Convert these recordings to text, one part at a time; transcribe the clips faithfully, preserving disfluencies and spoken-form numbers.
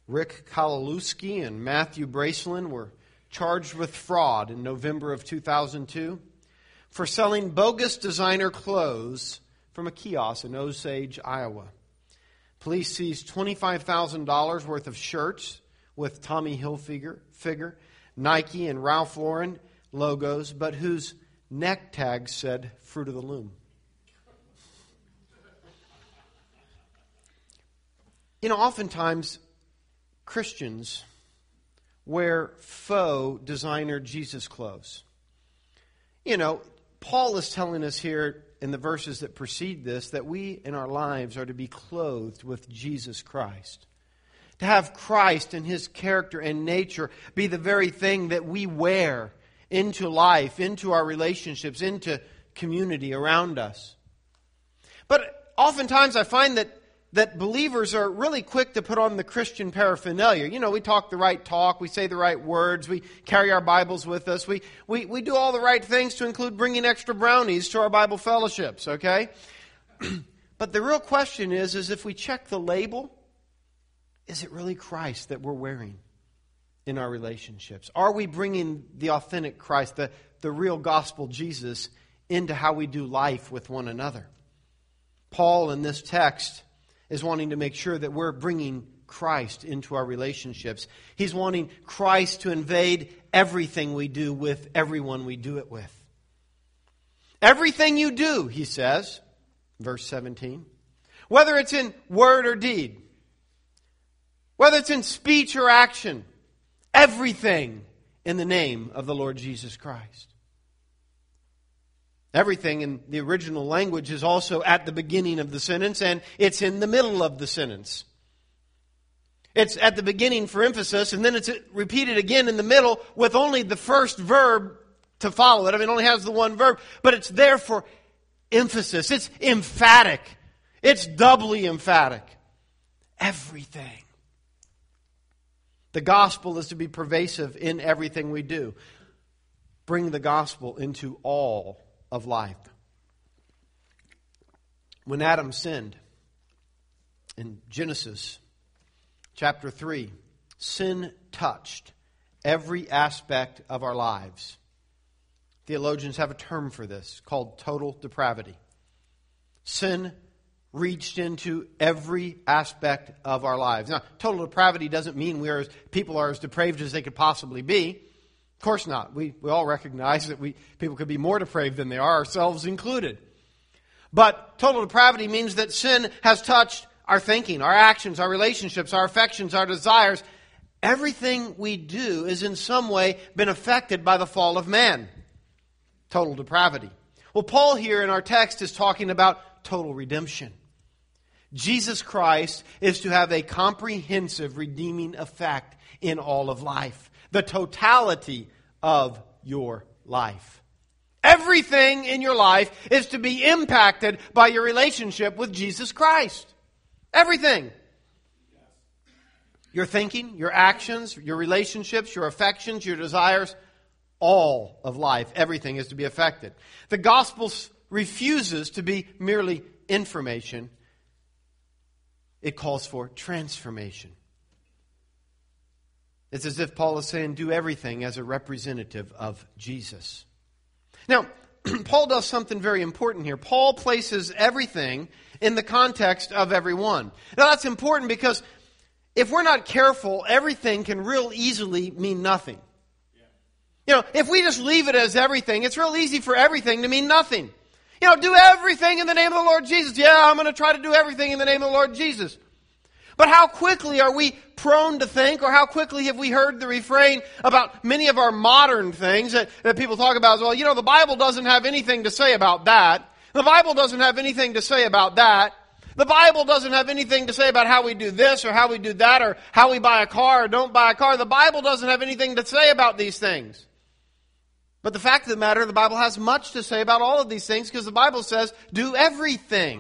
Rick Kalalewski and Matthew Bracelin were charged with fraud in November of two thousand two for selling bogus designer clothes from a kiosk in Osage, Iowa. Police seized twenty-five thousand dollars worth of shirts with Tommy Hilfiger, figure, Nike and Ralph Lauren logos, but whose neck tags said Fruit of the Loom. You know, oftentimes Christians wear faux designer Jesus clothes. You know, Paul is telling us here in the verses that precede this that we in our lives are to be clothed with Jesus Christ. To have Christ and His character and nature be the very thing that we wear into life, into our relationships, into community around us. But oftentimes I find that that believers are really quick to put on the Christian paraphernalia. You know, we talk the right talk, we say the right words, we carry our Bibles with us, we, we, we do all the right things to include bringing extra brownies to our Bible fellowships, okay? But the real question is, is if we check the label, is it really Christ that we're wearing in our relationships? Are we bringing the authentic Christ, the, the real gospel Jesus, into how we do life with one another? Paul in this text is wanting to make sure that we're bringing Christ into our relationships. He's wanting Christ to invade everything we do with everyone we do it with. Everything you do, he says, verse seventeen, whether it's in word or deed, whether it's in speech or action, everything in the name of the Lord Jesus Christ. Everything in the original language is also at the beginning of the sentence, and it's in the middle of the sentence. It's at the beginning for emphasis, and then it's repeated again in the middle with only the first verb to follow it. I mean, it only has the one verb, but it's there for emphasis. It's emphatic. It's doubly emphatic. Everything. The gospel is to be pervasive in everything we do. Bring the gospel into all of life. When Adam sinned in Genesis chapter three, sin touched every aspect of our lives. Theologians have a term for this called total depravity. Sin reached into every aspect of our lives. Now, total depravity doesn't mean we are as, people are as depraved as they could possibly be. Of course not. We we all recognize that we people could be more depraved than they are, ourselves included. But total depravity means that sin has touched our thinking, our actions, our relationships, our affections, our desires. Everything we do is in some way been affected by the fall of man. Total depravity. Well, Paul here in our text is talking about total redemption. Jesus Christ is to have a comprehensive redeeming effect in all of life. The totality of your life. Everything in your life is to be impacted by your relationship with Jesus Christ. Everything. Your thinking, your actions, your relationships, your affections, your desires, all of life, everything is to be affected. The gospel refuses to be merely information. It calls for transformation. It's as if Paul is saying, do everything as a representative of Jesus. Now, Paul does something very important here. Paul places everything in the context of everyone. Now, that's important because if we're not careful, everything can real easily mean nothing. You know, if we just leave it as everything, it's real easy for everything to mean nothing. You know, do everything in the name of the Lord Jesus. Yeah, I'm going to try to do everything in the name of the Lord Jesus. But how quickly are we prone to think, or how quickly have we heard the refrain about many of our modern things that, that people talk about as well? You know, the Bible doesn't have anything to say about that. The Bible doesn't have anything to say about that. The Bible doesn't have anything to say about how we do this or how we do that or how we buy a car or don't buy a car. The Bible doesn't have anything to say about these things. But the fact of the matter, the Bible has much to say about all of these things because the Bible says, do everything.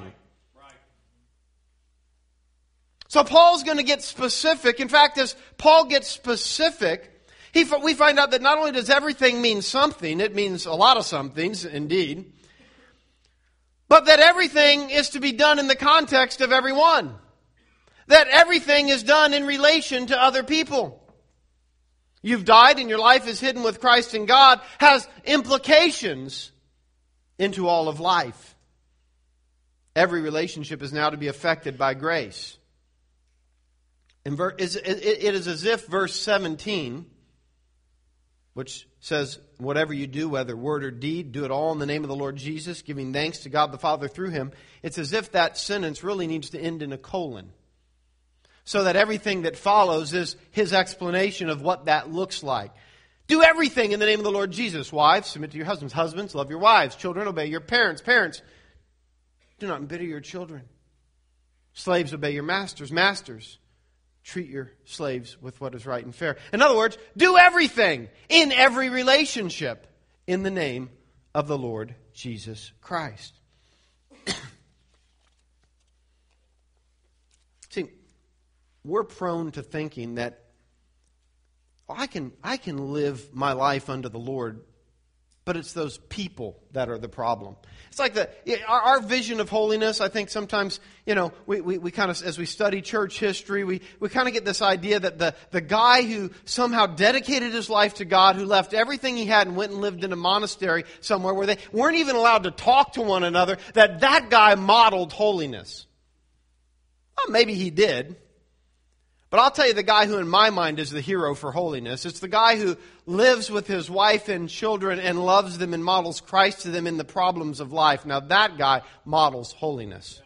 So Paul's going to get specific. In fact, as Paul gets specific, he, we find out that not only does everything mean something, it means a lot of somethings, indeed, but that everything is to be done in the context of everyone. that everything is done in relation to other people. You've died and your life is hidden with Christ in God has implications into all of life. Every relationship is now to be affected by grace. In ver- it is as if verse seventeen, which says, whatever you do, whether word or deed, do it all in the name of the Lord Jesus, giving thanks to God the Father through Him. It's as if that sentence really needs to end in a colon, so that everything that follows is His explanation of what that looks like. Do everything in the name of the Lord Jesus. Wives, submit to your husbands. Husbands, love your wives. Children, obey your parents. Parents, do not embitter your children. Slaves, obey your masters. Masters, treat your slaves with what is right and fair. In other words, do everything in every relationship in the name of the Lord Jesus Christ. See, we're prone to thinking that oh, I can I can live my life under the Lord, but it's those people that are the problem. It's like the our, our vision of holiness. I think sometimes, you know, we, we, we kind of, as we study church history, we, we kind of get this idea that the, the guy who somehow dedicated his life to God, who left everything he had and went and lived in a monastery somewhere where they weren't even allowed to talk to one another, that that guy modeled holiness. Well, maybe he did. But I'll tell you the guy who in my mind is the hero for holiness. It's the guy who lives with his wife and children and loves them and models Christ to them in the problems of life. Now that guy models holiness.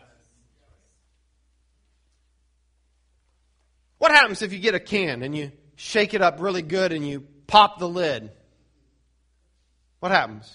What happens if you get a can and you shake it up really good and you pop the lid? What happens?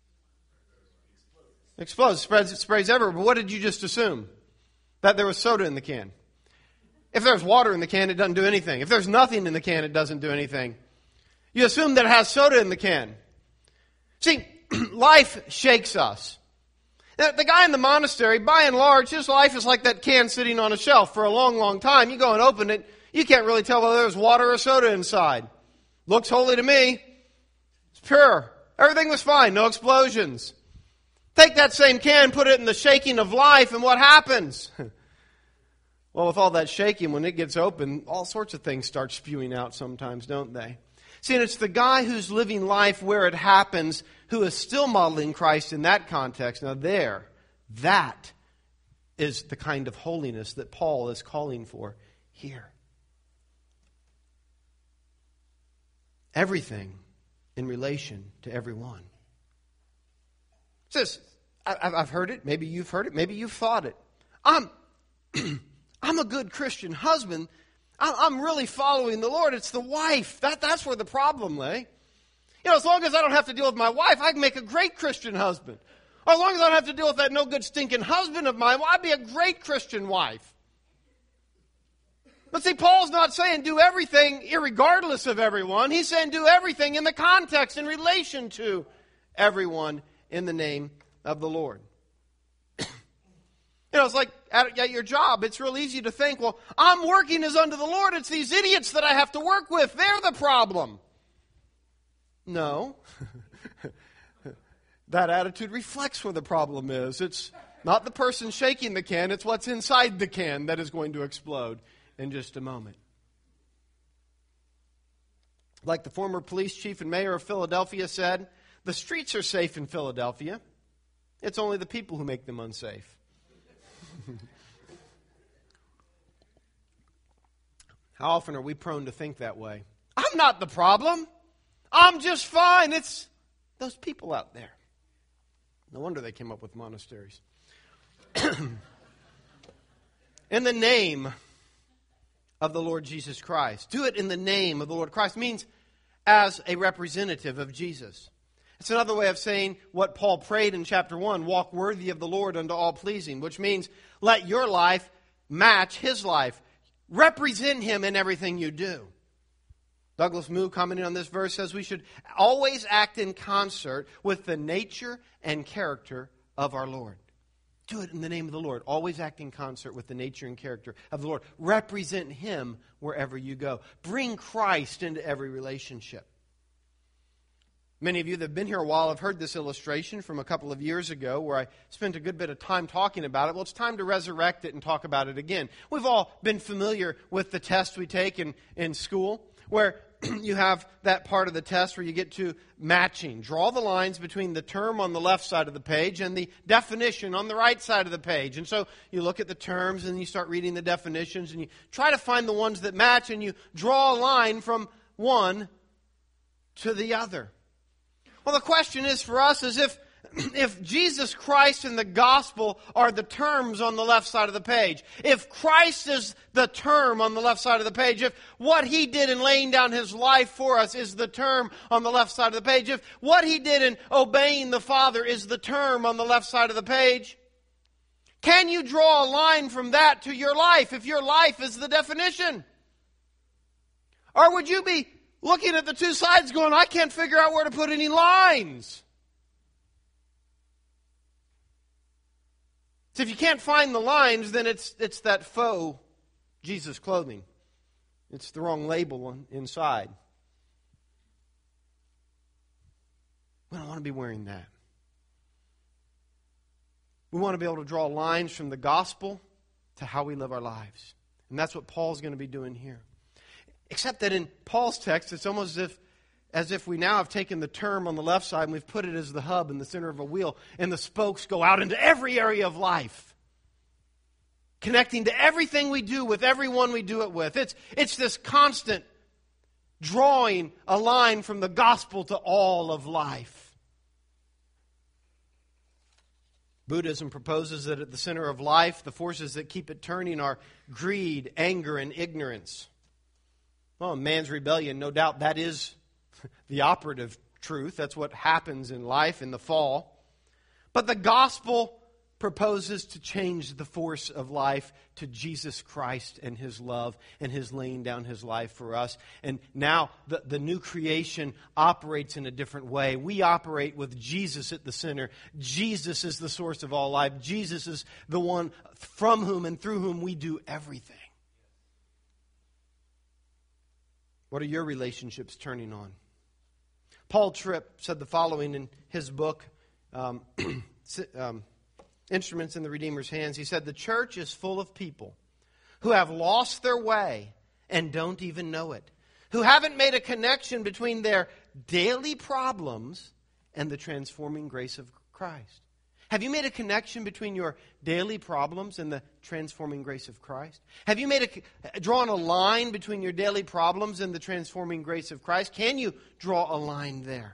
It explodes. It spreads, it sprays everywhere. But what did you just assume? That there was soda in the can. If there's water in the can, it doesn't do anything. If there's nothing in the can, it doesn't do anything. You assume that it has soda in the can. See, life shakes us. Now, the guy in the monastery, by and large, his life is like that can sitting on a shelf for a long, long time. You go and open it, you can't really tell whether there's water or soda inside. Looks holy to me. It's pure. Everything was fine. No explosions. Take that same can, put it in the shaking of life, and what happens? Well, with all that shaking, when it gets open, all sorts of things start spewing out sometimes, don't they? See, and it's the guy who's living life where it happens who is still modeling Christ in that context. Now there, that is the kind of holiness that Paul is calling for here. Everything in relation to everyone. It says, I've heard it, maybe you've heard it, maybe you've thought it. I'm... I'm a good Christian husband. I'm really following the Lord. It's the wife. That, that's where the problem lay. You know, as long as I don't have to deal with my wife, I can make a great Christian husband. Or as long as I don't have to deal with that no good stinking husband of mine, well, I'd be a great Christian wife. But see, Paul's not saying do everything irregardless of everyone. He's saying do everything in the context, in relation to everyone in the name of the Lord. You know, it's like at, at your job, it's real easy to think, well, I'm working as unto the Lord. It's these idiots that I have to work with. They're the problem. No. That attitude reflects where the problem is. It's not the person shaking the can. It's what's inside the can that is going to explode in just a moment. Like the former police chief and mayor of Philadelphia said, the streets are safe in Philadelphia. It's only the people who make them unsafe. How often are we prone to think that way? I'm not the problem. I'm just fine. It's those people out there. No wonder they came up with monasteries. In the name of the Lord Jesus Christ. Do it in the name of the Lord Christ. It means as a representative of Jesus. It's another way of saying what Paul prayed in chapter one, walk worthy of the Lord unto all pleasing, which means let your life match his life. Represent him in everything you do. Douglas Moo, commenting on this verse, says we should always act in concert with the nature and character of our Lord. Do it in the name of the Lord. Always act in concert with the nature and character of the Lord. Represent him wherever you go. Bring Christ into every relationship. Many of you that have been here a while have heard this illustration from a couple of years ago where I spent a good bit of time talking about it. Well, it's time to resurrect it and talk about it again. We've all been familiar with the test we take in, in school where you have that part of the test where you get to matching. Draw the lines between the term on the left side of the page and the definition on the right side of the page. And so you look at the terms and you start reading the definitions and you try to find the ones that match and you draw a line from one to the other. Well, the question is for us is if if Jesus Christ and the gospel are the terms on the left side of the page, if Christ is the term on the left side of the page, if what He did in laying down His life for us is the term on the left side of the page, if what He did in obeying the Father is the term on the left side of the page, can you draw a line from that to your life if your life is the definition? Or would you be looking at the two sides going, I can't figure out where to put any lines? So if you can't find the lines, then it's it's that faux Jesus clothing. It's the wrong label on, inside. We don't want to be wearing that. We want to be able to draw lines from the gospel to how we live our lives. And that's what Paul's going to be doing here. Except that in Paul's text, it's almost as if, as if we now have taken the term on the left side and we've put it as the hub in the center of a wheel, and the spokes go out into every area of life, connecting to everything we do with everyone we do it with. It's, it's this constant drawing a line from the gospel to all of life. Buddhism proposes that at the center of life, the forces that keep it turning are greed, anger, and ignorance. Well, man's rebellion, no doubt that is the operative truth. That's what happens in life in the fall. But the gospel proposes to change the force of life to Jesus Christ and His love and His laying down His life for us. And now the, the new creation operates in a different way. We operate with Jesus at the center. Jesus is the source of all life. Jesus is the one from whom and through whom we do everything. What are your relationships turning on? Paul Tripp said the following in his book, um, um, Instruments in the Redeemer's Hands. He said, the church is full of people who have lost their way and don't even know it, who haven't made a connection between their daily problems and the transforming grace of Christ. Have you made a connection between your daily problems and the transforming grace of Christ? Have you made a, drawn a line between your daily problems and the transforming grace of Christ? Can you draw a line there?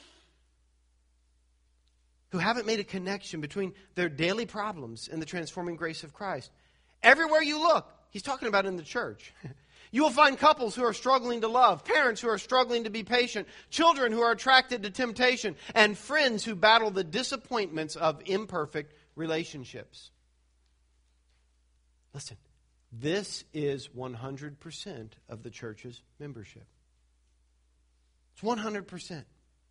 Who haven't made a connection between their daily problems and the transforming grace of Christ. Everywhere you look, he's talking about in the church. You will find couples who are struggling to love, parents who are struggling to be patient, children who are attracted to temptation, and friends who battle the disappointments of imperfect relationships. Listen, this is one hundred percent of the church's membership. It's one hundred percent.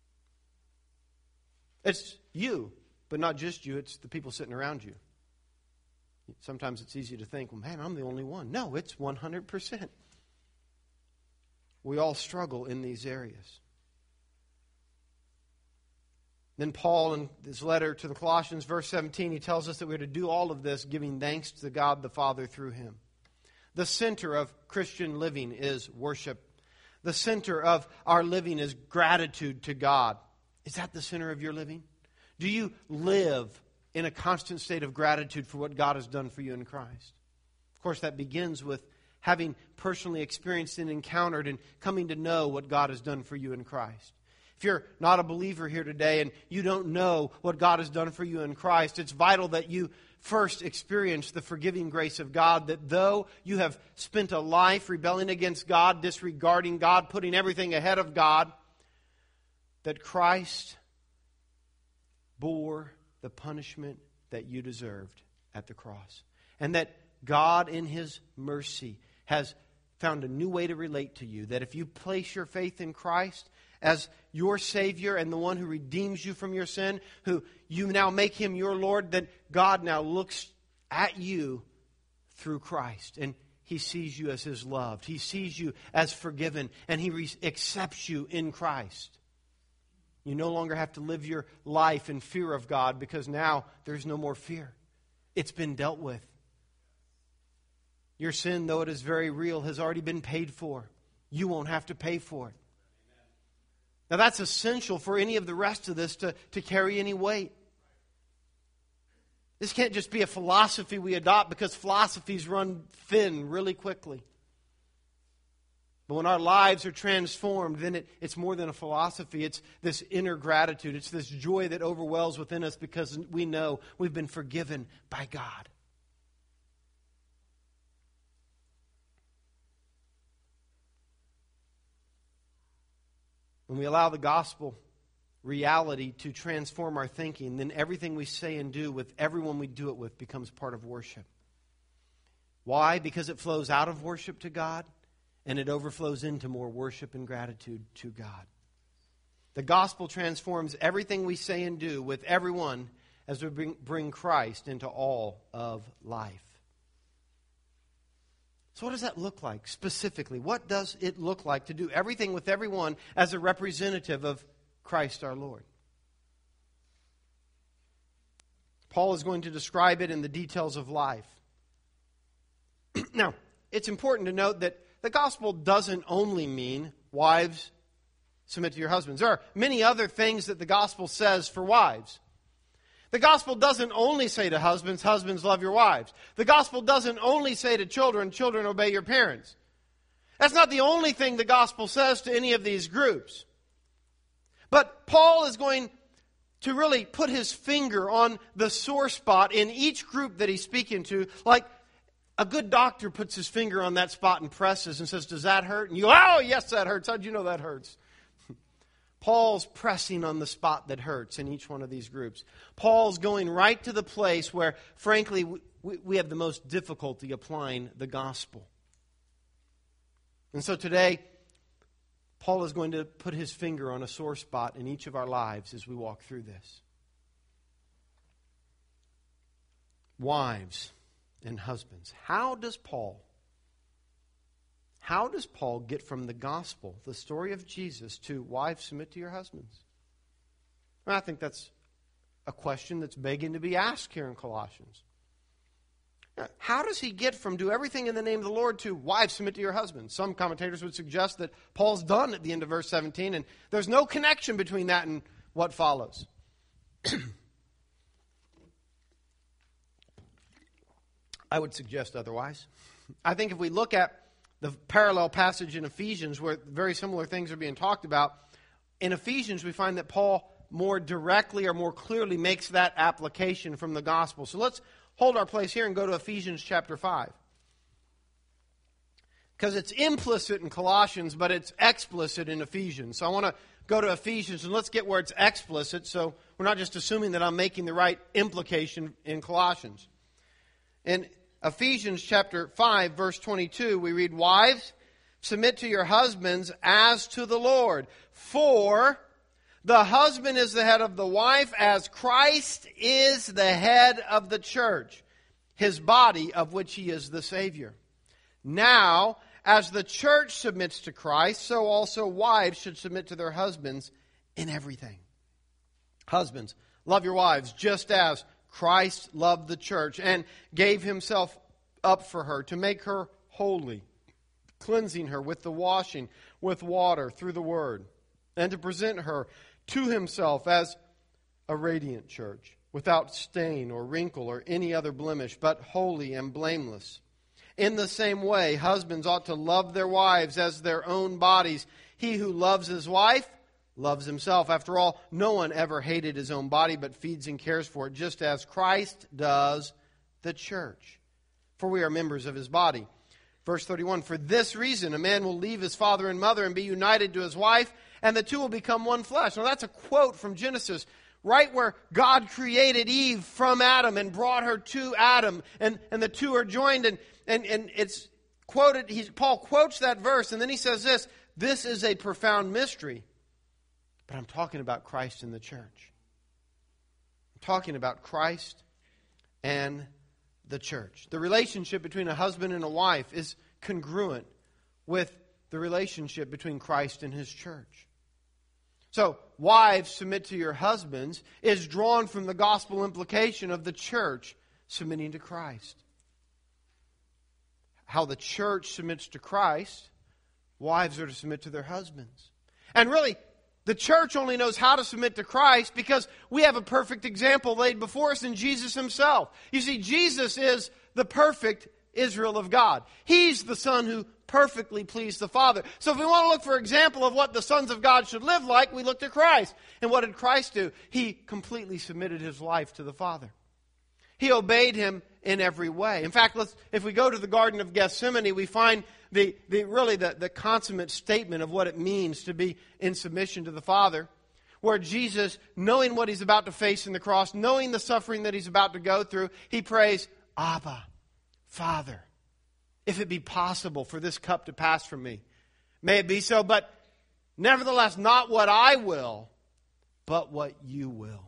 It's you, but not just you, it's the people sitting around you. Sometimes it's easy to think, well, man, I'm the only one. No, it's one hundred percent. We all struggle in these areas. Then Paul, in his letter to the Colossians, verse seventeen, he tells us that we're to do all of this giving thanks to God the Father through Him. The center of Christian living is worship. The center of our living is gratitude to God. Is that the center of your living? Do you live in a constant state of gratitude for what God has done for you in Christ? Of course, that begins with having personally experienced and encountered and coming to know what God has done for you in Christ. If you're not a believer here today and you don't know what God has done for you in Christ, it's vital that you first experience the forgiving grace of God, that though you have spent a life rebelling against God, disregarding God, putting everything ahead of God, that Christ bore the punishment that you deserved at the cross. And that God in His mercy has found a new way to relate to you. That if you place your faith in Christ as your Savior and the one who redeems you from your sin, who you now make Him your Lord, that God now looks at you through Christ. And He sees you as His loved. He sees you as forgiven. And He re- accepts you in Christ. You no longer have to live your life in fear of God because now there's no more fear. It's been dealt with. Your sin, though it is very real, has already been paid for. You won't have to pay for it. Now that's essential for any of the rest of this to, to carry any weight. This can't just be a philosophy we adopt because philosophies run thin really quickly. But when our lives are transformed, then it, it's more than a philosophy. It's this inner gratitude. It's this joy that overwhelms within us because we know we've been forgiven by God. When we allow the gospel reality to transform our thinking, then everything we say and do with everyone we do it with becomes part of worship. Why? Because it flows out of worship to God and it overflows into more worship and gratitude to God. The gospel transforms everything we say and do with everyone as we bring, bring Christ into all of life. So what does that look like specifically? What does it look like to do everything with everyone as a representative of Christ our Lord? Paul is going to describe it in the details of life. Now, it's important to note that the gospel doesn't only mean wives submit to your husbands. There are many other things that the gospel says for wives. The gospel doesn't only say to husbands, husbands, love your wives. The gospel doesn't only say to children, children, obey your parents. That's not the only thing the gospel says to any of these groups. But Paul is going to really put his finger on the sore spot in each group that he's speaking to. Like a good doctor puts his finger on that spot and presses and says, does that hurt? And you go, oh, yes, that hurts. How'd you know that hurts? Paul's pressing on the spot that hurts in each one of these groups. Paul's going right to the place where, frankly, we, we have the most difficulty applying the gospel. And so today, Paul is going to put his finger on a sore spot in each of our lives as we walk through this. Wives and husbands. How does Paul How does Paul get from the gospel, the story of Jesus, to wives submit to your husbands? Well, I think that's a question that's begging to be asked here in Colossians. How does he get from do everything in the name of the Lord to wives submit to your husbands? Some commentators would suggest that Paul's done at the end of verse seventeen, and there's no connection between that and what follows. I would suggest otherwise. I think if we look at the parallel passage in Ephesians where very similar things are being talked about, in Ephesians we find that Paul more directly or more clearly makes that application from the gospel. So let's hold our place here and go to Ephesians chapter five. Because it's implicit in Colossians, but it's explicit in Ephesians. So I want to go to Ephesians and let's get where it's explicit so we're not just assuming that I'm making the right implication in Colossians. In Ephesians chapter five, verse twenty-two, we read, wives, submit to your husbands as to the Lord. For the husband is the head of the wife, as Christ is the head of the church, his body, of which he is the Savior. Now, as the church submits to Christ, so also wives should submit to their husbands in everything. Husbands, love your wives, just as Christ loved the church and gave himself up for her to make her holy, cleansing her with the washing with water through the word, and to present her to himself as a radiant church, without stain or wrinkle or any other blemish, but holy and blameless. In the same way, husbands ought to love their wives as their own bodies. He who loves his wife loves himself. After all, no one ever hated his own body, but feeds and cares for it, just as Christ does the church. For we are members of his body. Verse thirty-one, for this reason a man will leave his father and mother and be united to his wife, and the two will become one flesh. Now that's a quote from Genesis, right where God created Eve from Adam and brought her to Adam, and, and the two are joined, and, and, and it's quoted, he, Paul quotes that verse, and then he says this, this is a profound mystery. But I'm talking about Christ and the church. I'm talking about Christ and the church. The relationship between a husband and a wife is congruent with the relationship between Christ and his church. So, wives, submit to your husbands is drawn from the gospel implication of the church submitting to Christ. How the church submits to Christ, wives are to submit to their husbands. And really, the church only knows how to submit to Christ because we have a perfect example laid before us in Jesus himself. You see, Jesus is the perfect Israel of God. He's the Son who perfectly pleased the Father. So if we want to look for example of what the sons of God should live like, we look to Christ. And what did Christ do? He completely submitted his life to the Father. He obeyed him in every way. In fact, let's, if we go to the Garden of Gethsemane, we find the, the really the, the consummate statement of what it means to be in submission to the Father, where Jesus, knowing what he's about to face in the cross, knowing the suffering that he's about to go through, he prays, Abba, Father, if it be possible for this cup to pass from me, may it be so, but nevertheless, not what I will, but what you will.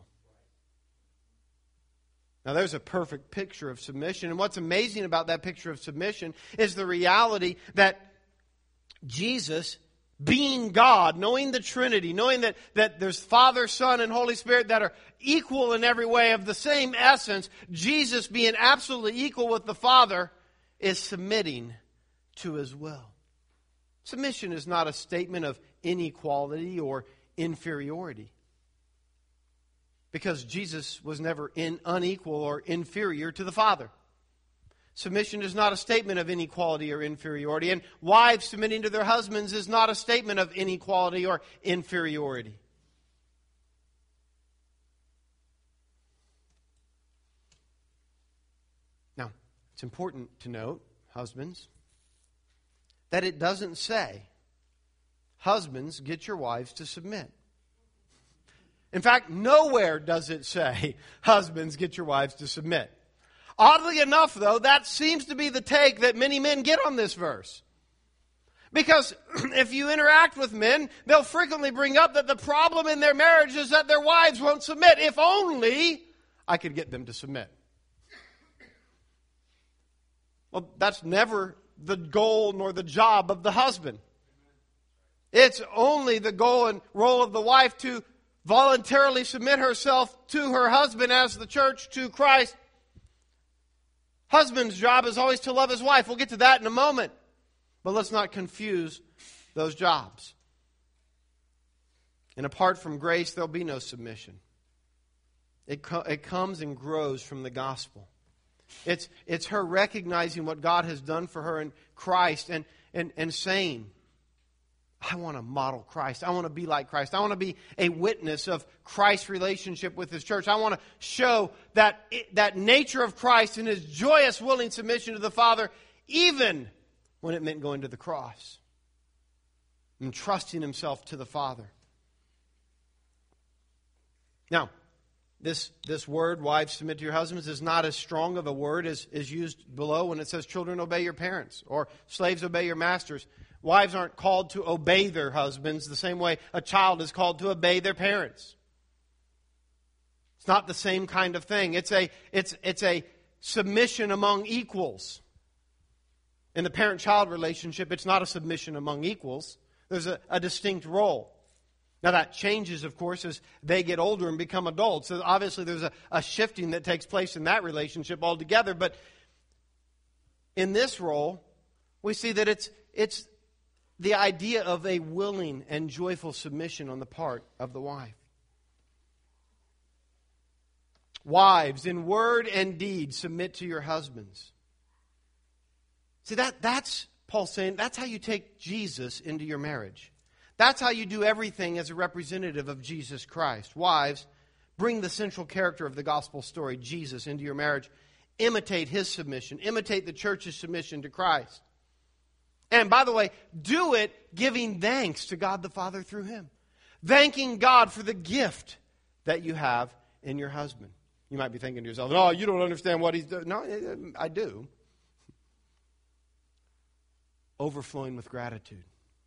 Now, there's a perfect picture of submission. And what's amazing about that picture of submission is the reality that Jesus, being God, knowing the Trinity, knowing that, that there's Father, Son, and Holy Spirit that are equal in every way, of the same essence, Jesus being absolutely equal with the Father, is submitting to his will. Submission is not a statement of inequality or inferiority, because Jesus was never in unequal or inferior to the Father. Submission is not a statement of inequality or inferiority, and wives submitting to their husbands is not a statement of inequality or inferiority. Now, it's important to note, husbands, that it doesn't say, husbands, get your wives to submit. In fact, nowhere does it say, husbands, get your wives to submit. Oddly enough, though, that seems to be the take that many men get on this verse. Because if you interact with men, they'll frequently bring up that the problem in their marriage is that their wives won't submit. If only I could get them to submit. Well, that's never the goal nor the job of the husband. It's only the goal and role of the wife to voluntarily submit herself to her husband as the church to Christ. Husband's job is always to love his wife. We'll get to that in a moment. But let's not confuse those jobs. And apart from grace, there'll be no submission. It, co- it comes and grows from the gospel. It's, it's her recognizing what God has done for her in Christ and, and, and saying, I want to model Christ. I want to be like Christ. I want to be a witness of Christ's relationship with his church. I want to show that, that nature of Christ in his joyous, willing submission to the Father, even when it meant going to the cross and trusting himself to the Father. Now, this, this word, wives, submit to your husbands, is not as strong of a word as is used below when it says, children, obey your parents, or slaves, obey your masters. Wives aren't called to obey their husbands the same way a child is called to obey their parents. It's not the same kind of thing. It's a, it's, it's a submission among equals. In the parent-child relationship, it's not a submission among equals. There's a, a distinct role. Now that changes, of course, as they get older and become adults. So obviously there's a, a shifting that takes place in that relationship altogether. But in this role, we see that it's it's the idea of a willing and joyful submission on the part of the wife. Wives, in word and deed, submit to your husbands. See, that that's, Paul's saying, that's how you take Jesus into your marriage. That's how you do everything as a representative of Jesus Christ. Wives, bring the central character of the gospel story, Jesus, into your marriage. Imitate his submission. Imitate the church's submission to Christ. And by the way, do it giving thanks to God the Father through him. Thanking God for the gift that you have in your husband. You might be thinking to yourself, oh, you don't understand what he's doing. No, I do. Overflowing with gratitude.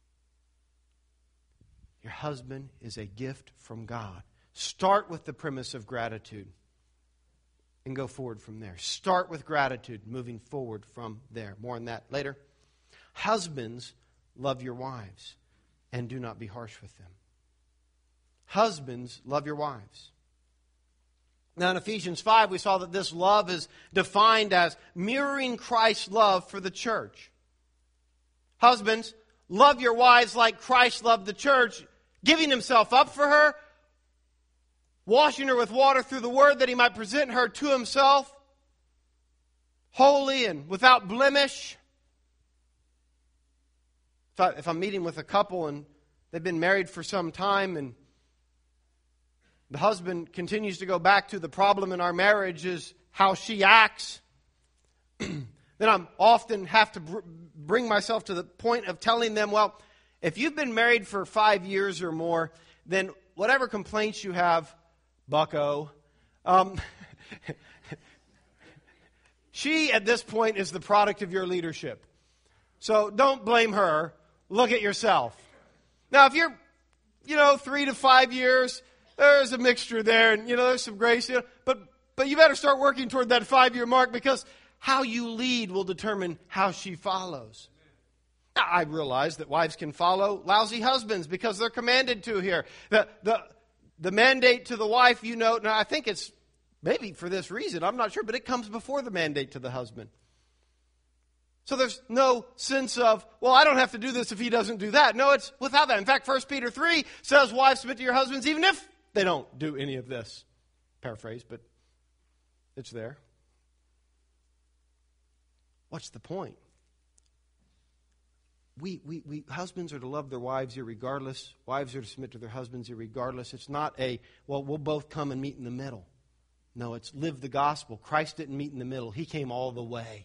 Your husband is a gift from God. Start with the premise of gratitude and go forward from there. Start with gratitude, moving forward from there. More on that later. Husbands, love your wives and do not be harsh with them. Husbands, love your wives. Now in Ephesians five, we saw that this love is defined as mirroring Christ's love for the church. Husbands, love your wives like Christ loved the church, giving himself up for her, washing her with water through the word that he might present her to himself, holy and without blemish. If, I, if I'm meeting with a couple and they've been married for some time and the husband continues to go back to the problem in our marriage is how she acts, then I'm often have to br- bring myself to the point of telling them, well, if you've been married for five years or more, then whatever complaints you have, bucko, um, she at this point is the product of your leadership. So don't blame her. Look at yourself. Now, if you're, you know, three to five years, there's a mixture there, and, you know, there's some grace, you know, but, but you better start working toward that five-year mark because how you lead will determine how she follows. Now, I realize that wives can follow lousy husbands because they're commanded to here. The, the, the mandate to the wife, you know, now I think it's maybe for this reason, I'm not sure, but it comes before the mandate to the husband. So there's no sense of, well, I don't have to do this if he doesn't do that. No, it's without that. In fact, First Peter three says, wives, submit to your husbands even if they don't do any of this. Paraphrase, but it's there. What's the point? We, we, we, husbands are to love their wives irregardless. Wives are to submit to their husbands irregardless. It's not a, well, we'll both come and meet in the middle. No, it's live the gospel. Christ didn't meet in the middle. He came all the way.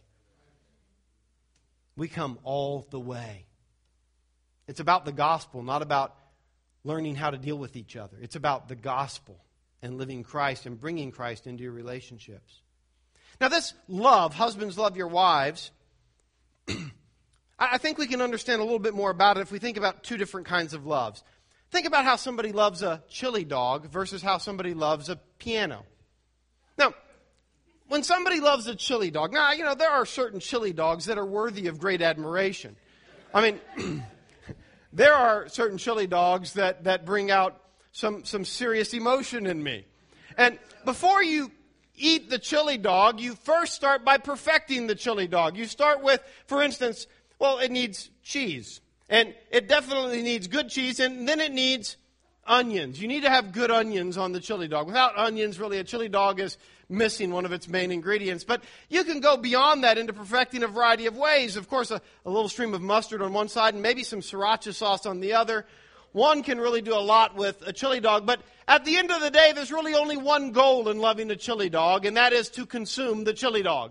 We come all the way. It's about the gospel, not about learning how to deal with each other. It's about the gospel and living Christ and bringing Christ into your relationships. Now this love, husbands love your wives, I think we can understand a little bit more about it if we think about two different kinds of loves. Think about how somebody loves a chili dog versus how somebody loves a piano. Now, when somebody loves a chili dog, now, you know, there are certain chili dogs that are worthy of great admiration. I mean, there are certain chili dogs that, that bring out some, some serious emotion in me. And before you eat the chili dog, you first start by perfecting the chili dog. You start with, for instance, well, it needs cheese. And it definitely needs good cheese, and then it needs onions. You need to have good onions on the chili dog. Without onions, really, a chili dog is missing one of its main ingredients. But you can go beyond that into perfecting a variety of ways. Of course, a, a little stream of mustard on one side and maybe some sriracha sauce on the other. One can really do a lot with a chili dog. But at the end of the day, there's really only one goal in loving a chili dog, and that is to consume the chili dog.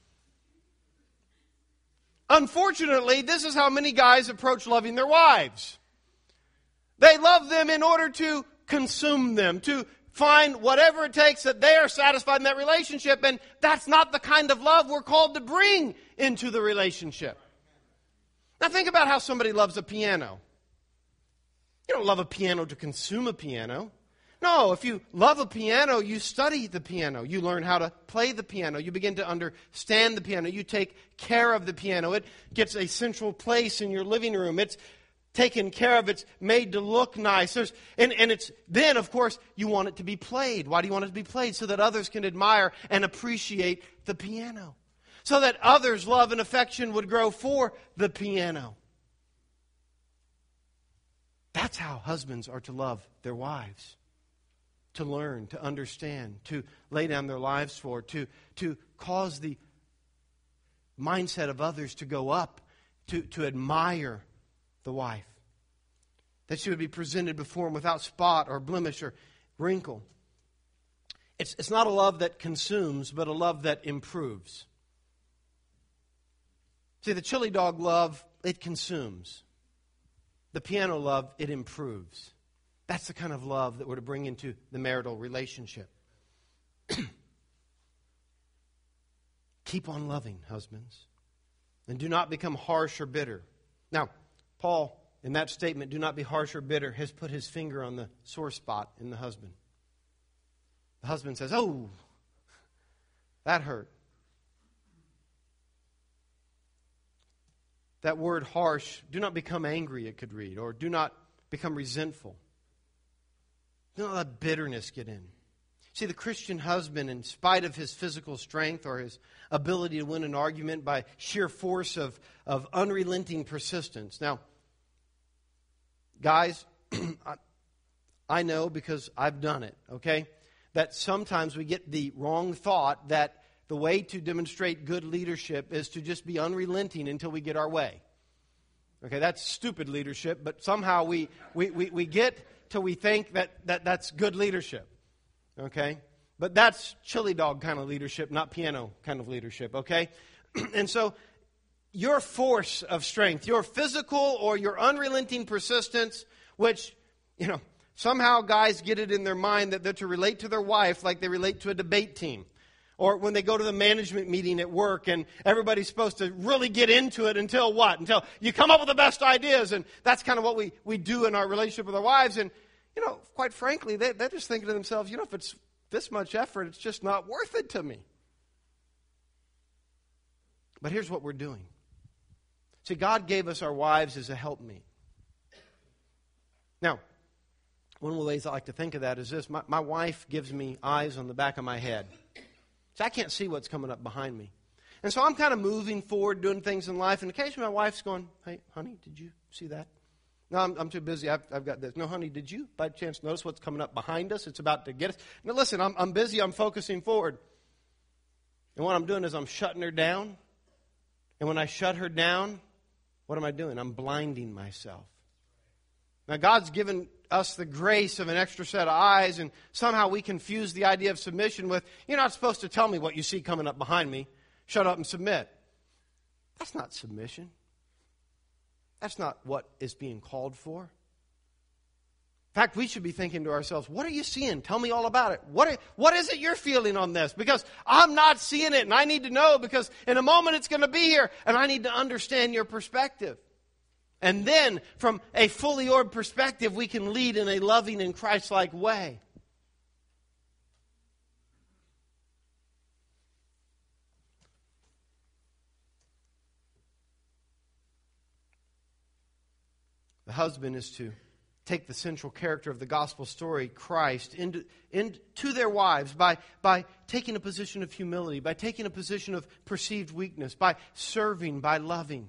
Unfortunately, this is how many guys approach loving their wives. They love them in order to consume them, to find whatever it takes that they are satisfied in that relationship. And that's not the kind of love we're called to bring into the relationship. Now think about how somebody loves a piano. You don't love a piano to consume a piano. No, if you love a piano, you study the piano. You learn how to play the piano. You begin to understand the piano. You take care of the piano. It gets a central place in your living room. It's taken care of. It's made to look nice. There's, and, and it's then, of course, you want it to be played. Why do you want it to be played? So that others can admire and appreciate the piano. So that others' love and affection would grow for the piano. That's how husbands are to love their wives. To learn, to understand, to lay down their lives for, to, to cause the mindset of others to go up, to, to admire the wife. That she would be presented before him without spot or blemish or wrinkle. It's, it's not a love that consumes, but a love that improves. See, the chili dog love, it consumes. The piano love, it improves. That's the kind of love that we're to bring into the marital relationship. Keep on loving, husbands. And do not become harsh or bitter. Now, Paul, in that statement, do not be harsh or bitter, has put his finger on the sore spot in the husband. The husband says, oh, that hurt. That word harsh, do not become angry, it could read, or do not become resentful. Don't let bitterness get in. See, the Christian husband, in spite of his physical strength or his ability to win an argument by sheer force of, of unrelenting persistence. Now, guys, I, I know because I've done it, okay, that sometimes we get the wrong thought that the way to demonstrate good leadership is to just be unrelenting until we get our way. Okay, that's stupid leadership, but somehow we, we, we, we get till we think that, that that's good leadership. Okay? But that's chili dog kind of leadership, not piano kind of leadership, okay? And so your force of strength, your physical or your unrelenting persistence, which, you know, somehow guys get it in their mind that they're to relate to their wife like they relate to a debate team. Or when they go to the management meeting at work and everybody's supposed to really get into it until what? Until you come up with the best ideas. And that's kind of what we, we do in our relationship with our wives. And you know, quite frankly, they, they're just thinking to themselves, you know, if it's this much effort, it's just not worth it to me. But here's what we're doing. See, God gave us our wives as a helpmeet. Now, one of the ways I like to think of that is this. My, my wife gives me eyes on the back of my head. So I can't see what's coming up behind me. And so I'm kind of moving forward, doing things in life, and occasionally my wife's going, hey, honey, did you see that? No, I'm, I'm too busy. I've, I've got this. No, honey, did you by chance notice what's coming up behind us? It's about to get us. Now, listen, I'm, I'm busy. I'm focusing forward. And what I'm doing is I'm shutting her down. And when I shut her down, what am I doing? I'm blinding myself. Now, God's given us the grace of an extra set of eyes, and somehow we confuse the idea of submission with, you're not supposed to tell me what you see coming up behind me. Shut up and submit. That's not submission. That's not what is being called for. In fact, we should be thinking to ourselves, what are you seeing? Tell me all about it. What, are, what is it you're feeling on this? Because I'm not seeing it, and I need to know, because in a moment it's going to be here, and I need to understand your perspective. And then, from a fully orbed perspective, we can lead in a loving and Christ-like way. The husband is to take the central character of the gospel story, Christ, into, into their wives by, by taking a position of humility, by taking a position of perceived weakness, by serving, by loving.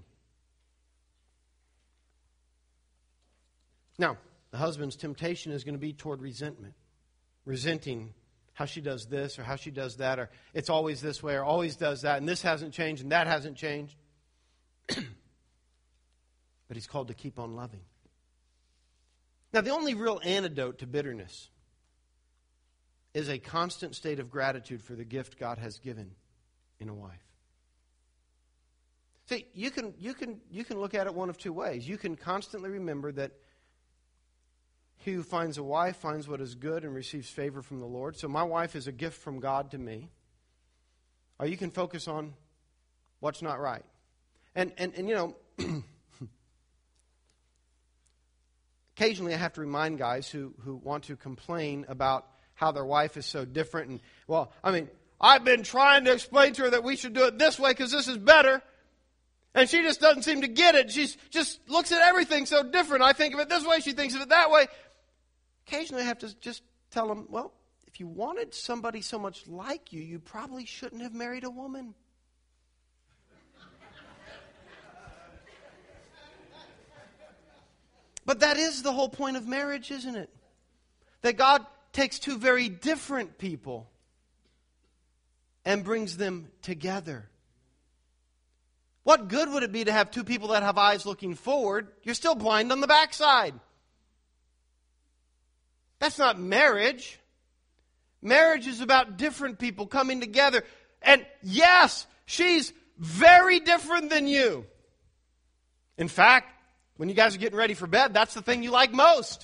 Now, the husband's temptation is going to be toward resentment, resenting how she does this or how she does that, or it's always this way or always does that, and this hasn't changed and that hasn't changed. But he's called to keep on loving. Now, the only real antidote to bitterness is a constant state of gratitude for the gift God has given in a wife. See, you can, you can, you can look at it one of two ways. You can constantly remember that he who finds a wife finds what is good and receives favor from the Lord. So my wife is a gift from God to me. Or you can focus on what's not right. And, and, and you know... Occasionally I have to remind guys who, who want to complain about how their wife is so different. And, well, I mean, I've been trying to explain to her that we should do it this way because this is better. And she just doesn't seem to get it. She just looks at everything so different. I think of it this way, she thinks of it that way. Occasionally I have to just tell them, well, if you wanted somebody so much like you, you probably shouldn't have married a woman. But that is the whole point of marriage, isn't it? That God takes two very different people and brings them together. What good would it be to have two people that have eyes looking forward? You're still blind on the backside. That's not marriage. Marriage is about different people coming together. And yes, she's very different than you. In fact, when you guys are getting ready for bed, that's the thing you like most.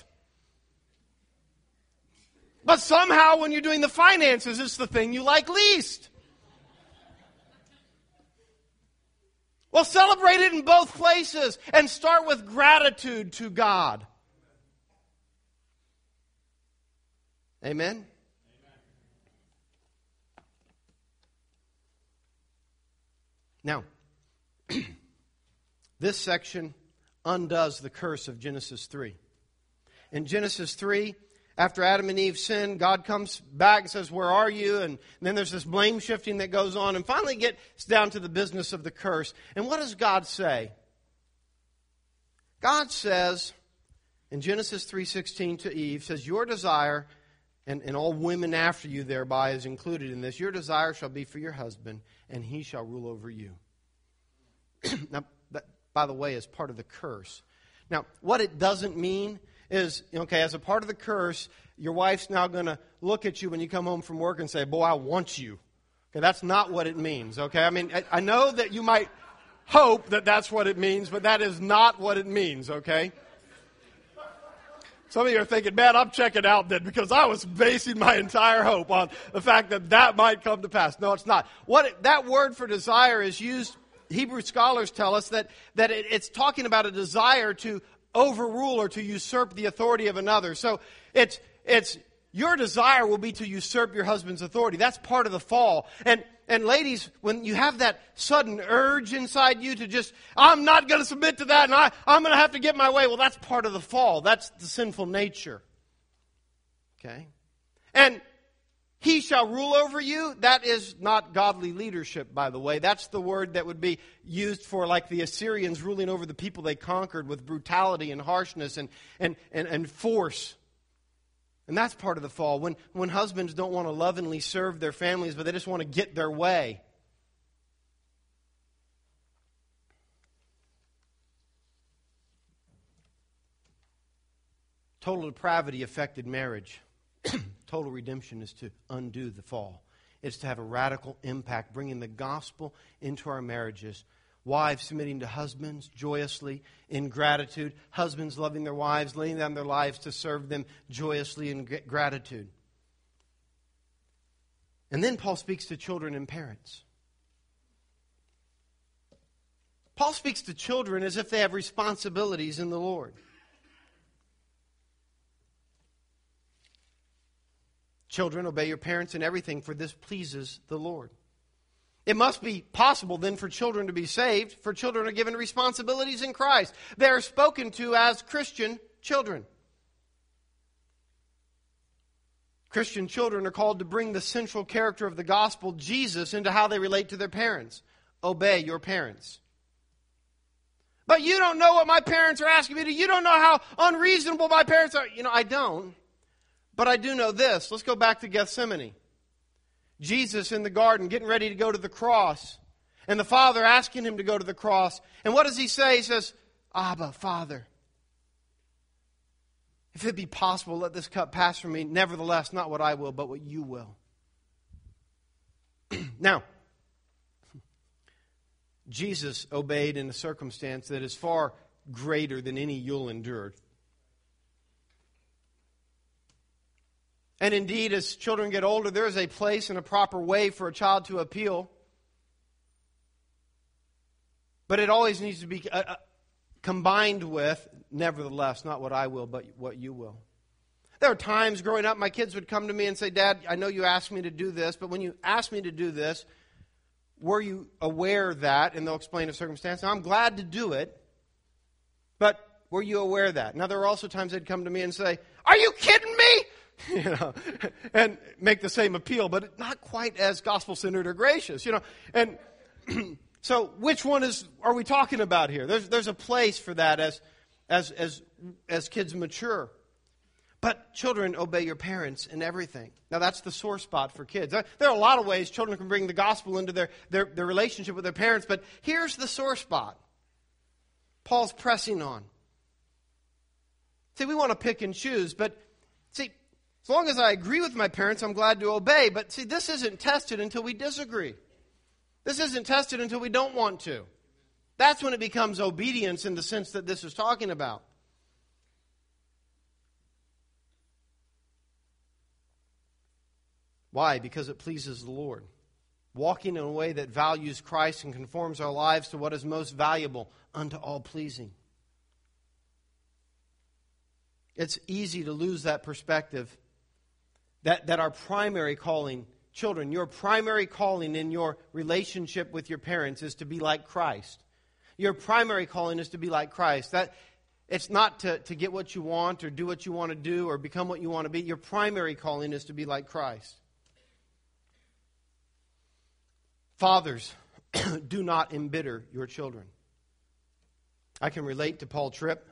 But somehow when you're doing the finances, it's the thing you like least. Well, celebrate it in both places and start with gratitude to God. Amen? Now, this section undoes the curse of Genesis three. In Genesis three, After Adam and Eve sinned, God comes back and says, where are you? And then there's this blame shifting that goes on. And finally gets down to the business of the curse. And what does God say? God says in Genesis three sixteen to Eve, says, your desire, and, and all women after you thereby is included in this, your desire shall be for your husband, and he shall rule over you. Now, that, by the way, is part of the curse. Now, what it doesn't mean is, okay, as a part of the curse, your wife's now going to look at you when you come home from work and say, boy, I want you. Okay, that's not what it means, okay? I mean, I, I know that you might hope that that's what it means, but that is not what it means, okay? Some of you are thinking, man, I'm checking out then because I was basing my entire hope on the fact that that might come to pass. No, it's not. What it, that word for desire is used, Hebrew scholars tell us that, that it, it's talking about a desire to overrule or to usurp the authority of another. So it's it's your desire will be to usurp your husband's authority. That's part of the fall. And and ladies, when you have that sudden urge inside you to just, I'm not going to submit to that and I, I'm going to have to get my way. Well, that's part of the fall. That's the sinful nature. Okay? And he shall rule over you. That is not godly leadership, by the way. That's the word that would be used for like the Assyrians ruling over the people they conquered with brutality and harshness and, and, and, and force. And that's part of the fall. When, when husbands don't want to lovingly serve their families, but they just want to get their way. Total depravity affected marriage. Total redemption is to undo the fall. It's to have a radical impact, bringing the gospel into our marriages. Wives submitting to husbands joyously in gratitude. Husbands loving their wives, laying down their lives to serve them joyously in gratitude. And then Paul speaks to children and parents. Paul speaks to children as if they have responsibilities in the Lord. Children, obey your parents in everything, for this pleases the Lord. It must be possible then for children to be saved, for children are given responsibilities in Christ. They are spoken to as Christian children. Christian children are called to bring the central character of the gospel, Jesus, into how they relate to their parents. Obey your parents. But you don't know what my parents are asking me to do. You don't know how unreasonable my parents are. You know, I don't. But I do know this. Let's go back to Gethsemane. Jesus in the garden getting ready to go to the cross. And the Father asking him to go to the cross. And what does he say? He says, Abba, Father, if it be possible, let this cup pass from me. Nevertheless, not what I will, but what you will. Now, Jesus obeyed in a circumstance that is far greater than any you'll endured. And indeed, as children get older, there is a place and a proper way for a child to appeal. But it always needs to be uh, combined with, nevertheless, not what I will, but what you will. There are times growing up, my kids would come to me and say, Dad, I know you asked me to do this, but when you asked me to do this, were you aware that? And they'll explain a circumstance. Now, I'm glad to do it, but were you aware of that? Now, there are also times they'd come to me and say, are you kidding me? You know, and make the same appeal, but not quite as gospel-centered or gracious, you know. And so which one is are we talking about here? There's there's a place for that as as as as kids mature. But children, obey your parents in everything. Now that's the sore spot for kids. There, there are a lot of ways children can bring the gospel into their, their, their relationship with their parents, but here's the sore spot. Paul's pressing on. See, we want to pick and choose, but see, as long as I agree with my parents, I'm glad to obey. But see, this isn't tested until we disagree. This isn't tested until we don't want to. That's when it becomes obedience in the sense that this is talking about. Why? Because it pleases the Lord. Walking in a way that values Christ and conforms our lives to what is most valuable unto all pleasing. It's easy to lose that perspective. That, that our primary calling, children, your primary calling in your relationship with your parents is to be like Christ. Your primary calling is to be like Christ. That It's not to, to get what you want or do what you want to do or become what you want to be. Your primary calling is to be like Christ. Fathers, do not embitter your children. I can relate to Paul Tripp,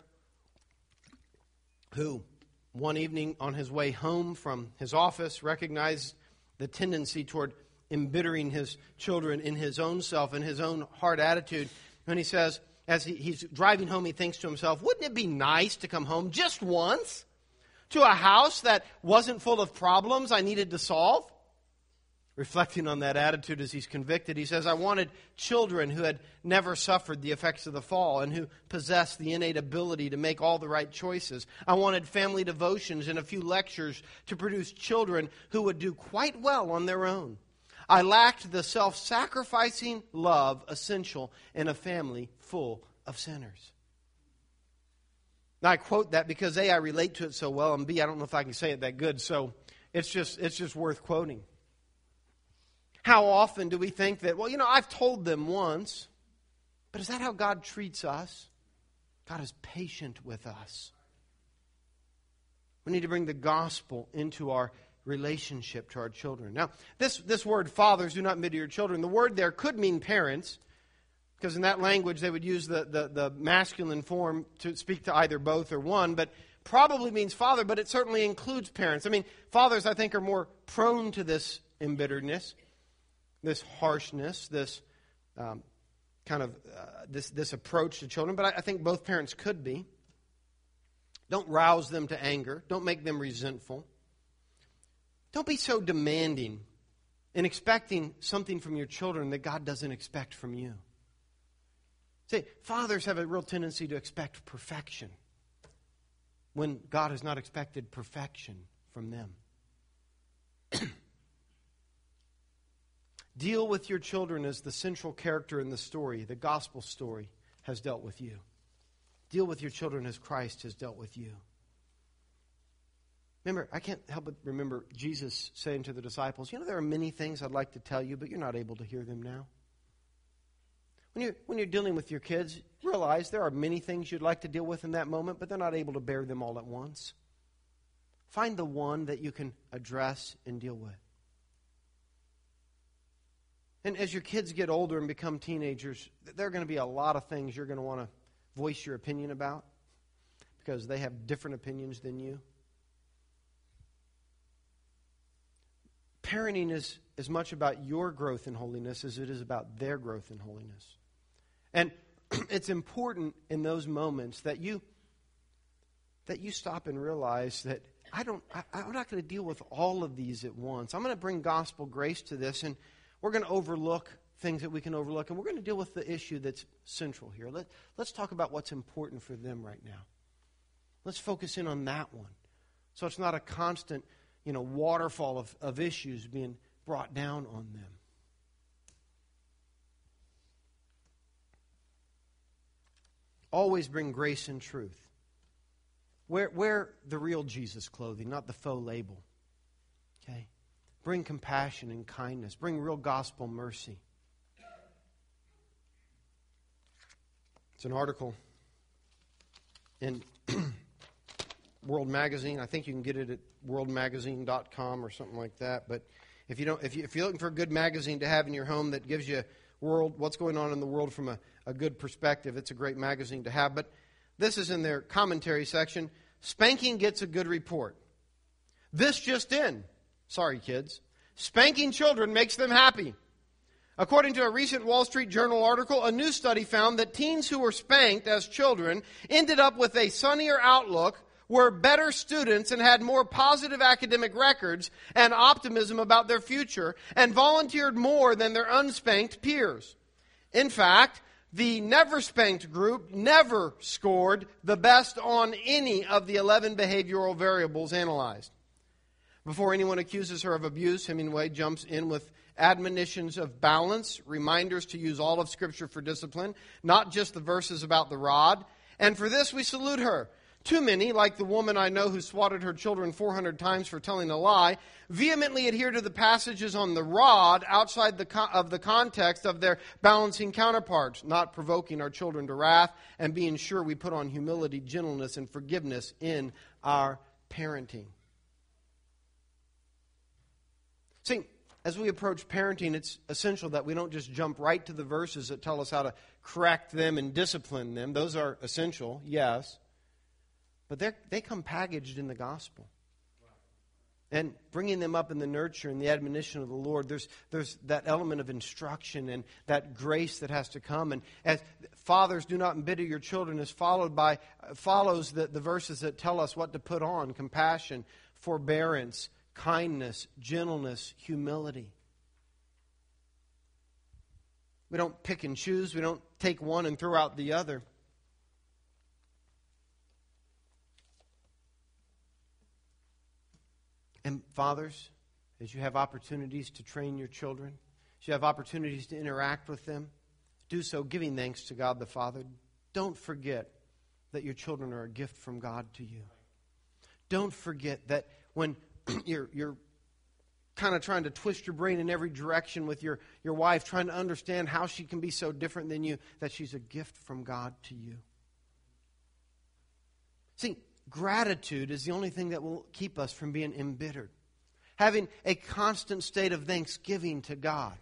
who one evening on his way home from his office recognized the tendency toward embittering his children in his own self and his own hard attitude. And he says, as he, he's driving home, he thinks to himself, wouldn't it be nice to come home just once to a house that wasn't full of problems I needed to solve? Reflecting on that attitude as he's convicted, he says, I wanted children who had never suffered the effects of the fall and who possessed the innate ability to make all the right choices. I wanted family devotions and a few lectures to produce children who would do quite well on their own. I lacked the self-sacrificing love essential in a family full of sinners. Now, I quote that because A, I relate to it so well, and B, I don't know if I can say it that good, so it's just it's just worth quoting. How often do we think that, well, you know, I've told them once, but is that how God treats us? God is patient with us. We need to bring the gospel into our relationship to our children. Now, this, this word, fathers, do not embitter your children, the word there could mean parents, because in that language they would use the, the, the masculine form to speak to either both or one, but probably means father, but it certainly includes parents. I mean, fathers, I think, are more prone to this embitteredness, this harshness, this um, kind of uh, this this approach to children. But I, I think both parents could be. Don't rouse them to anger. Don't make them resentful. Don't be so demanding in expecting something from your children that God doesn't expect from you. See, fathers have a real tendency to expect perfection when God has not expected perfection from them. Deal with your children as the central character in the story, the gospel story, has dealt with you. Deal with your children as Christ has dealt with you. Remember, I can't help but remember Jesus saying to the disciples, you know, there are many things I'd like to tell you, but you're not able to hear them now. When you're, when you're dealing with your kids, realize there are many things you'd like to deal with in that moment, but they're not able to bear them all at once. Find the one that you can address and deal with. And as your kids get older and become teenagers, there are going to be a lot of things you're going to want to voice your opinion about because they have different opinions than you. Parenting is as much about your growth in holiness as it is about their growth in holiness. And it's important in those moments that you that you stop and realize that I don't I, I'm not going to deal with all of these at once. I'm going to bring gospel grace to this, and we're going to overlook things that we can overlook, and we're going to deal with the issue that's central here. Let, let's talk about what's important for them right now. Let's focus in on that one. So it's not a constant, you know, waterfall of, of issues being brought down on them. Always bring grace and truth. Wear, wear the real Jesus clothing, not the faux label. Okay? Bring compassion and kindness. Bring real gospel mercy. It's an article in World Magazine. I think you can get it at world magazine dot com or something like that. But if you don't, if, you, if you're looking for a good magazine to have in your home that gives you world what's going on in the world from a, a good perspective, it's a great magazine to have. But this is in their commentary section. Spanking gets a good report. This just in. Sorry, kids. Spanking children makes them happy. According to a recent Wall Street Journal article, a new study found that teens who were spanked as children ended up with a sunnier outlook, were better students, and had more positive academic records and optimism about their future, and volunteered more than their unspanked peers. In fact, the never spanked group never scored the best on any of the eleven behavioral variables analyzed. Before anyone accuses her of abuse, Hemingway jumps in with admonitions of balance, reminders to use all of Scripture for discipline, not just the verses about the rod. And for this we salute her. Too many, like the woman I know who swatted her children four hundred times for telling a lie, vehemently adhere to the passages on the rod outside the co- of the context of their balancing counterparts, not provoking our children to wrath and being sure we put on humility, gentleness, and forgiveness in our parenting. See, as we approach parenting, it's essential that we don't just jump right to the verses that tell us how to correct them and discipline them. Those are essential, yes. But they they come packaged in the gospel. And bringing them up in the nurture and the admonition of the Lord, there's there's that element of instruction and that grace that has to come. And as fathers, do not embitter your children, is followed by follows the, the verses that tell us what to put on: compassion, forbearance, kindness, gentleness, humility. We don't pick and choose. We don't take one and throw out the other. And fathers, as you have opportunities to train your children, as you have opportunities to interact with them, do so giving thanks to God the Father. Don't forget that your children are a gift from God to you. Don't forget that when you're, you're kind of trying to twist your brain in every direction with your, your wife, trying to understand how she can be so different than you, that she's a gift from God to you. See, gratitude is the only thing that will keep us from being embittered. Having a constant state of thanksgiving to God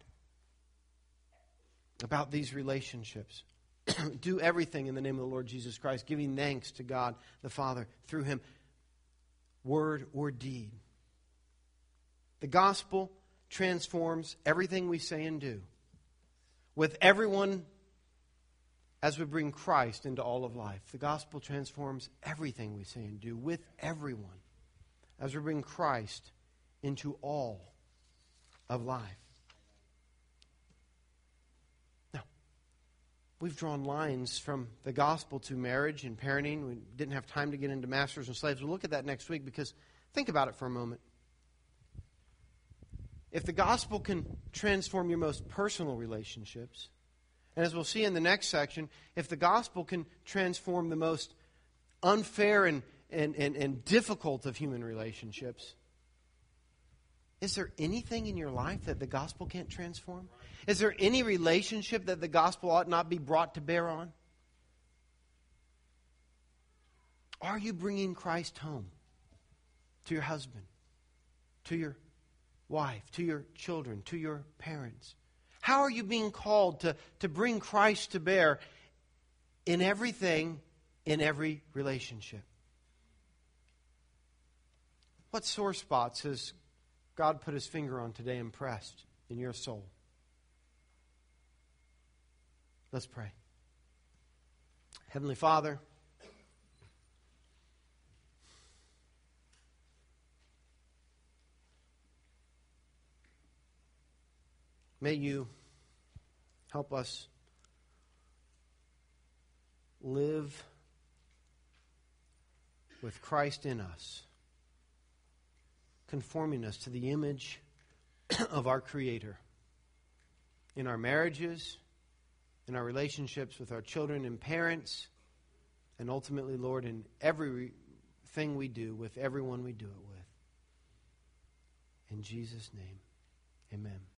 about these relationships. Do everything in the name of the Lord Jesus Christ, giving thanks to God the Father through Him, word or deed. The gospel transforms everything we say and do with everyone as we bring Christ into all of life. The gospel transforms everything we say and do with everyone as we bring Christ into all of life. Now, we've drawn lines from the gospel to marriage and parenting. We didn't have time to get into masters and slaves. We'll look at that next week, because think about it for a moment. If the gospel can transform your most personal relationships, and as we'll see in the next section, if the gospel can transform the most unfair and, and, and, and difficult of human relationships, is there anything in your life that the gospel can't transform? Is there any relationship that the gospel ought not be brought to bear on? Are you bringing Christ home to your husband, to your wife, to your children, to your parents? How are you being called to, to bring Christ to bear in everything, in every relationship? What sore spots has God put His finger on today and pressed in your soul? Let's pray. Heavenly Father, may You help us live with Christ in us, conforming us to the image of our Creator in our marriages, in our relationships with our children and parents, and ultimately, Lord, in everything we do with everyone we do it with. In Jesus' name, amen.